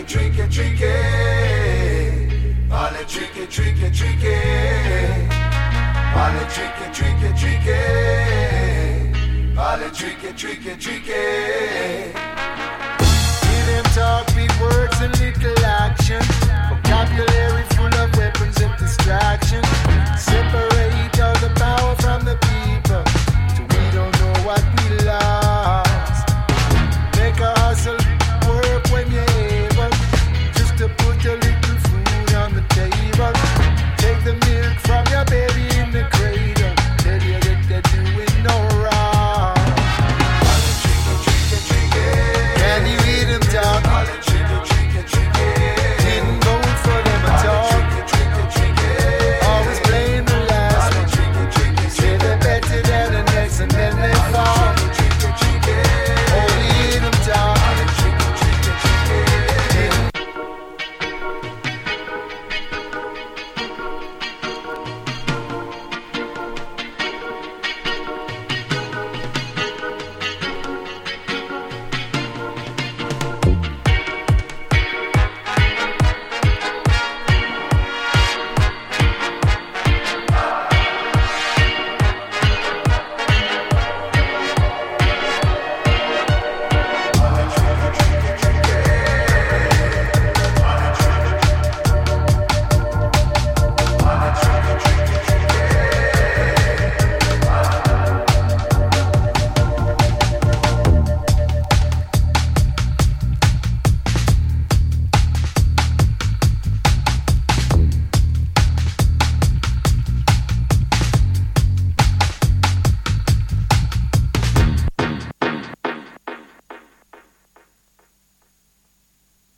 tricky, tricky. All the tricky, tricky, tricky. All the tricky, tricky, tricky. All the tricky, tricky, tricky. Hear them talk big words and little